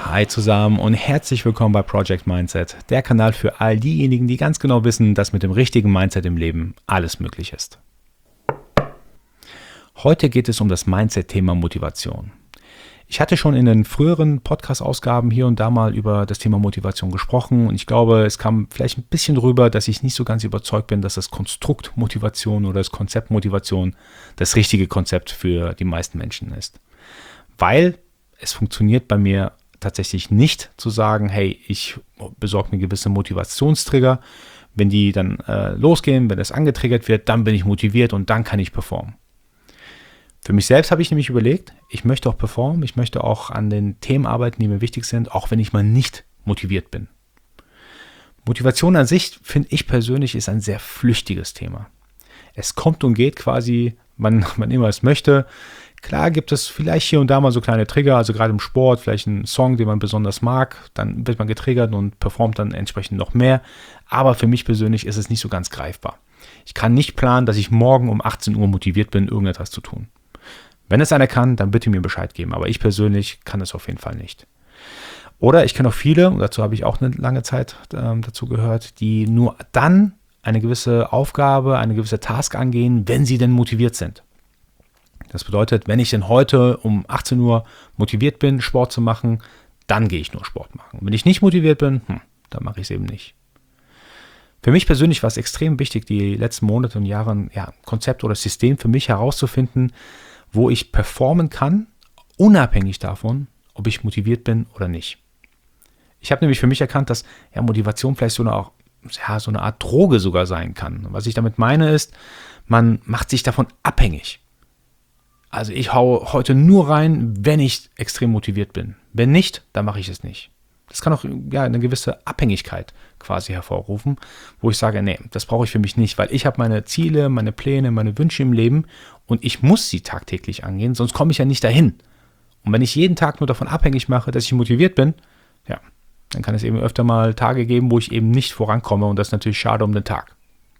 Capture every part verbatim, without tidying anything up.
Hi zusammen und herzlich willkommen bei Project Mindset, der Kanal für all diejenigen, die ganz genau wissen, dass mit dem richtigen Mindset im Leben alles möglich ist. Heute geht es um das Mindset-Thema Motivation. Ich hatte schon in den früheren Podcast-Ausgaben hier und da mal über das Thema Motivation gesprochen und ich glaube, es kam vielleicht ein bisschen rüber, dass ich nicht so ganz überzeugt bin, dass das Konstrukt Motivation oder das Konzept Motivation das richtige Konzept für die meisten Menschen ist. Weil es funktioniert bei mir tatsächlich nicht zu sagen, hey, ich besorge mir gewisse Motivationstrigger. Wenn die dann äh, losgehen, wenn es angetriggert wird, dann bin ich motiviert und dann kann ich performen. Für mich selbst habe ich nämlich überlegt, ich möchte auch performen, ich möchte auch an den Themen arbeiten, die mir wichtig sind, auch wenn ich mal nicht motiviert bin. Motivation an sich, finde ich persönlich, ist ein sehr flüchtiges Thema. Es kommt und geht quasi, wann man immer es möchte. Klar gibt es vielleicht hier und da mal so kleine Trigger, also gerade im Sport, vielleicht einen Song, den man besonders mag, dann wird man getriggert und performt dann entsprechend noch mehr. Aber für mich persönlich ist es nicht so ganz greifbar. Ich kann nicht planen, dass ich morgen um achtzehn Uhr motiviert bin, irgendetwas zu tun. Wenn es einer kann, dann bitte mir Bescheid geben, aber ich persönlich kann es auf jeden Fall nicht. Oder ich kenne auch viele, und dazu habe ich auch eine lange Zeit äh, dazu gehört, die nur dann eine gewisse Aufgabe, eine gewisse Task angehen, wenn sie denn motiviert sind. Das bedeutet, wenn ich denn heute um achtzehn Uhr motiviert bin, Sport zu machen, dann gehe ich nur Sport machen. Und wenn ich nicht motiviert bin, hm, dann mache ich es eben nicht. Für mich persönlich war es extrem wichtig, die letzten Monate und Jahre ein ja, Konzept oder System für mich herauszufinden, wo ich performen kann, unabhängig davon, ob ich motiviert bin oder nicht. Ich habe nämlich für mich erkannt, dass ja, Motivation vielleicht so eine, auch, ja, so eine Art Droge sogar sein kann. Was ich damit meine ist, man macht sich davon abhängig. Also ich haue heute nur rein, wenn ich extrem motiviert bin. Wenn nicht, dann mache ich es nicht. Das kann auch ja, eine gewisse Abhängigkeit quasi hervorrufen, wo ich sage, nee, das brauche ich für mich nicht, weil ich habe meine Ziele, meine Pläne, meine Wünsche im Leben und ich muss sie tagtäglich angehen, sonst komme ich ja nicht dahin. Und wenn ich jeden Tag nur davon abhängig mache, dass ich motiviert bin, ja, dann kann es eben öfter mal Tage geben, wo ich eben nicht vorankomme und das ist natürlich schade um den Tag.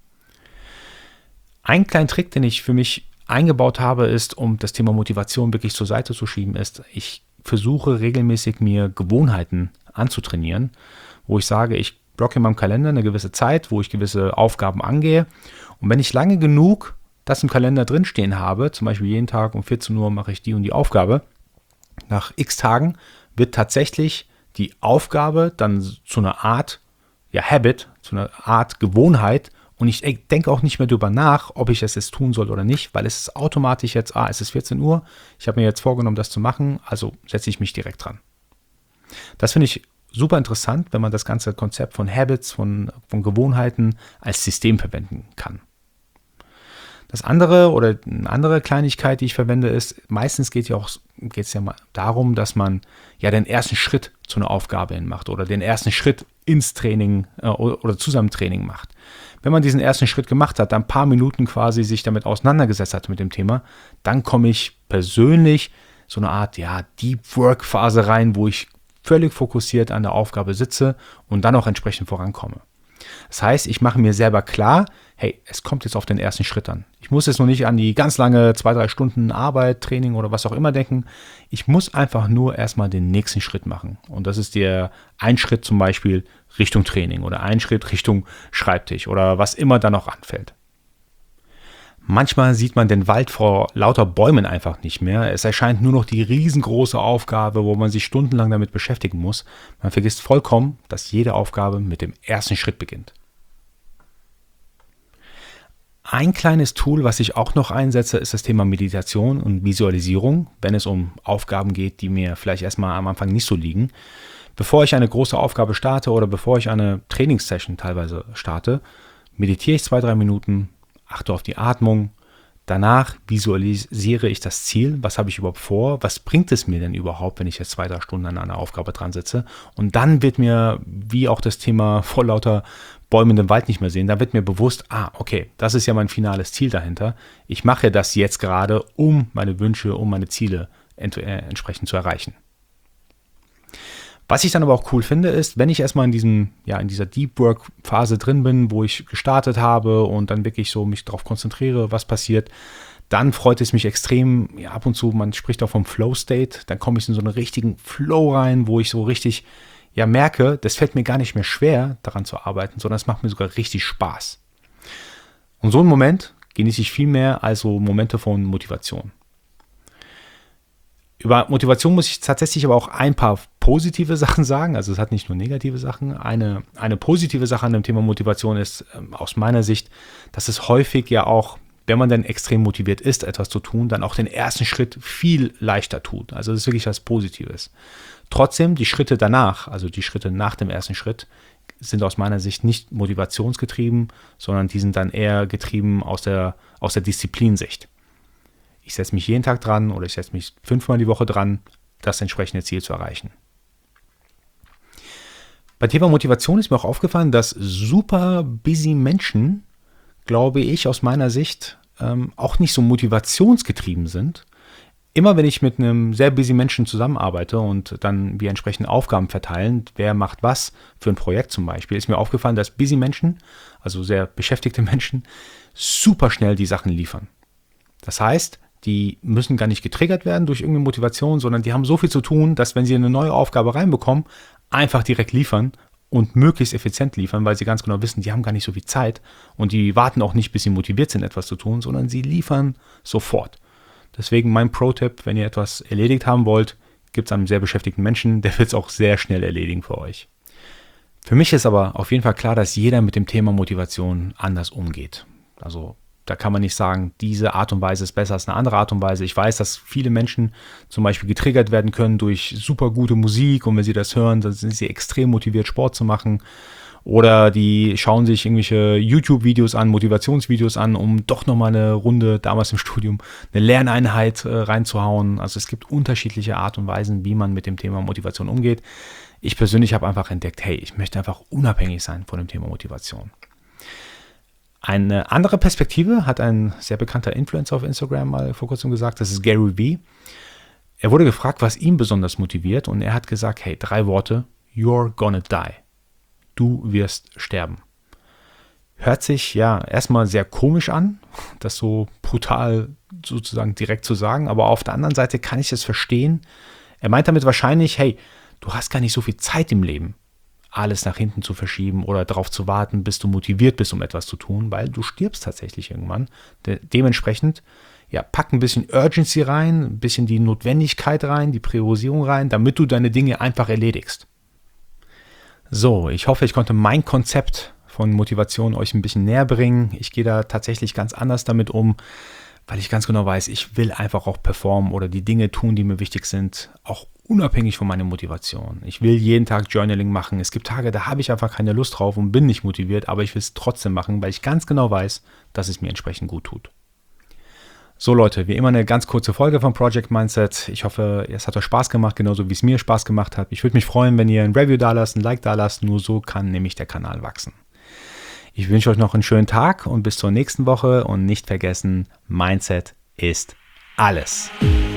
Ein kleiner Trick, den ich für mich eingebaut habe, ist, um das Thema Motivation wirklich zur Seite zu schieben, ist, ich versuche regelmäßig mir Gewohnheiten anzutrainieren, wo ich sage, ich blocke in meinem Kalender eine gewisse Zeit, wo ich gewisse Aufgaben angehe und wenn ich lange genug das im Kalender drinstehen habe, zum Beispiel jeden Tag um vierzehn Uhr mache ich die und die Aufgabe, nach x Tagen wird tatsächlich die Aufgabe dann zu einer Art ja, Habit, zu einer Art Gewohnheit. Und ich denke auch nicht mehr darüber nach, ob ich es jetzt tun soll oder nicht, weil es ist automatisch jetzt, ah, es ist vierzehn Uhr, ich habe mir jetzt vorgenommen, das zu machen, also setze ich mich direkt dran. Das finde ich super interessant, wenn man das ganze Konzept von Habits, von, von Gewohnheiten als System verwenden kann. Das andere oder eine andere Kleinigkeit, die ich verwende, ist, meistens geht ja auch, geht es ja mal darum, dass man ja den ersten Schritt zu einer Aufgabe hin macht oder den ersten Schritt ins Training äh, oder zusammen Training macht. Wenn man diesen ersten Schritt gemacht hat, dann ein paar Minuten quasi sich damit auseinandergesetzt hat mit dem Thema, dann komme ich persönlich so eine Art ja, Deep Work Phase rein, wo ich völlig fokussiert an der Aufgabe sitze und dann auch entsprechend vorankomme. Das heißt, ich mache mir selber klar, hey, es kommt jetzt auf den ersten Schritt an. Ich muss jetzt noch nicht an die ganz lange zwei, drei Stunden Arbeit, Training oder was auch immer denken. Ich muss einfach nur erstmal den nächsten Schritt machen. Und das ist der ein Schritt zum Beispiel Richtung Training oder ein Schritt Richtung Schreibtisch oder was immer da noch anfällt. Manchmal sieht man den Wald vor lauter Bäumen einfach nicht mehr. Es erscheint nur noch die riesengroße Aufgabe, wo man sich stundenlang damit beschäftigen muss. Man vergisst vollkommen, dass jede Aufgabe mit dem ersten Schritt beginnt. Ein kleines Tool, was ich auch noch einsetze, ist das Thema Meditation und Visualisierung, wenn es um Aufgaben geht, die mir vielleicht erstmal am Anfang nicht so liegen. Bevor ich eine große Aufgabe starte oder bevor ich eine Trainingssession teilweise starte, meditiere ich zwei, drei Minuten, achte auf die Atmung. Danach visualisiere ich das Ziel. Was habe ich überhaupt vor? Was bringt es mir denn überhaupt, wenn ich jetzt zwei, drei Stunden an einer Aufgabe dran sitze? Und dann wird mir, wie auch das Thema vor lauter Bäumen im Wald nicht mehr sehen, da wird mir bewusst, ah, okay, das ist ja mein finales Ziel dahinter. Ich mache das jetzt gerade, um meine Wünsche, um meine Ziele ent- äh, entsprechend zu erreichen. Was ich dann aber auch cool finde, ist, wenn ich erstmal in diesem, ja, in dieser Deep Work Phase drin bin, wo ich gestartet habe und dann wirklich so mich darauf konzentriere, was passiert, Dann freut es mich extrem, ja, ab und zu, man spricht auch vom Flow-State, dann komme ich in so einen richtigen Flow rein, wo ich so richtig ja merke, das fällt mir gar nicht mehr schwer, daran zu arbeiten, sondern es macht mir sogar richtig Spaß. Und so einen Moment genieße ich viel mehr als so Momente von Motivation. Über Motivation muss ich tatsächlich aber auch ein paar positive Sachen sagen. Also es hat nicht nur negative Sachen. Eine, eine positive Sache an dem Thema Motivation ist ähm, aus meiner Sicht, dass es häufig ja auch, wenn man dann extrem motiviert ist, etwas zu tun, dann auch den ersten Schritt viel leichter tut. Also das ist wirklich was Positives. Trotzdem, die Schritte danach, also die Schritte nach dem ersten Schritt, sind aus meiner Sicht nicht motivationsgetrieben, sondern die sind dann eher getrieben aus der, aus der Disziplinsicht. Ich setze mich jeden Tag dran oder ich setze mich fünfmal die Woche dran, das entsprechende Ziel zu erreichen. Bei Thema Motivation ist mir auch aufgefallen, dass super busy Menschen, glaube ich, aus meiner Sicht ähm, auch nicht so motivationsgetrieben sind. Immer wenn ich mit einem sehr busy Menschen zusammenarbeite und dann wir entsprechend Aufgaben verteilen, wer macht was für ein Projekt zum Beispiel, ist mir aufgefallen, dass busy Menschen, also sehr beschäftigte Menschen, super schnell die Sachen liefern. Das heißt, die müssen gar nicht getriggert werden durch irgendeine Motivation, sondern die haben so viel zu tun, dass wenn sie eine neue Aufgabe reinbekommen, einfach direkt liefern und möglichst effizient liefern, weil sie ganz genau wissen, die haben gar nicht so viel Zeit und die warten auch nicht, bis sie motiviert sind, etwas zu tun, sondern sie liefern sofort. Deswegen mein Pro-Tipp, wenn ihr etwas erledigt haben wollt, gibt es einen sehr beschäftigten Menschen, der wird es auch sehr schnell erledigen für euch. Für mich ist aber auf jeden Fall klar, dass jeder mit dem Thema Motivation anders umgeht. Also da kann man nicht sagen, diese Art und Weise ist besser als eine andere Art und Weise. Ich weiß, dass viele Menschen zum Beispiel getriggert werden können durch super gute Musik und wenn sie das hören, dann sind sie extrem motiviert, Sport zu machen. Oder die schauen sich irgendwelche YouTube-Videos an, Motivationsvideos an, um doch nochmal eine Runde, damals im Studium, eine Lerneinheit äh, reinzuhauen. Also es gibt unterschiedliche Art und Weisen, wie man mit dem Thema Motivation umgeht. Ich persönlich habe einfach entdeckt, hey, ich möchte einfach unabhängig sein von dem Thema Motivation. Eine andere Perspektive hat ein sehr bekannter Influencer auf Instagram mal vor kurzem gesagt, das ist Gary Vee. Er wurde gefragt, was ihn besonders motiviert und er hat gesagt, hey, drei Worte, you're gonna die. Du wirst sterben. Hört sich ja erstmal sehr komisch an, das so brutal sozusagen direkt zu sagen, aber auf der anderen Seite kann ich es verstehen. Er meint damit wahrscheinlich, hey, du hast gar nicht so viel Zeit im Leben, alles nach hinten zu verschieben oder darauf zu warten, bis du motiviert bist, um etwas zu tun, weil du stirbst tatsächlich irgendwann. De- dementsprechend, ja, pack ein bisschen Urgency rein, ein bisschen die Notwendigkeit rein, die Priorisierung rein, damit du deine Dinge einfach erledigst. So, ich hoffe, ich konnte mein Konzept von Motivation euch ein bisschen näher bringen. Ich gehe da tatsächlich ganz anders damit um, weil ich ganz genau weiß, ich will einfach auch performen oder die Dinge tun, die mir wichtig sind, auch unabhängig von meiner Motivation. Ich will jeden Tag Journaling machen. Es gibt Tage, da habe ich einfach keine Lust drauf und bin nicht motiviert, aber ich will es trotzdem machen, weil ich ganz genau weiß, dass es mir entsprechend gut tut. So Leute, wie immer eine ganz kurze Folge von Project Mindset. Ich hoffe, es hat euch Spaß gemacht, genauso wie es mir Spaß gemacht hat. Ich würde mich freuen, wenn ihr ein Review da lasst, ein Like da lasst. Nur so kann nämlich der Kanal wachsen. Ich wünsche euch noch einen schönen Tag und bis zur nächsten Woche. Und nicht vergessen, Mindset ist alles.